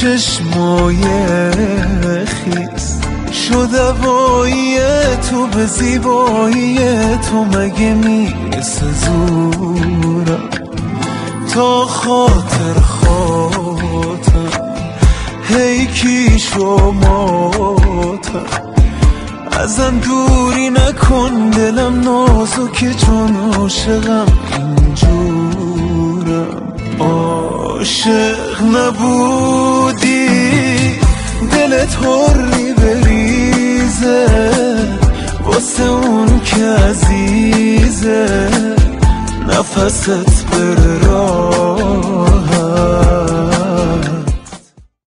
چشمای خیس شد هوایی تو، به زیبایی تو مگه میرسه زورم؟ تا خاطر هی کی شماتم، ازم دوری نکن دلم نازکه چون عاشقم اینجورم. عاشق نبودی دلت حری بریزه واسه اون که عزیزه، نفست بره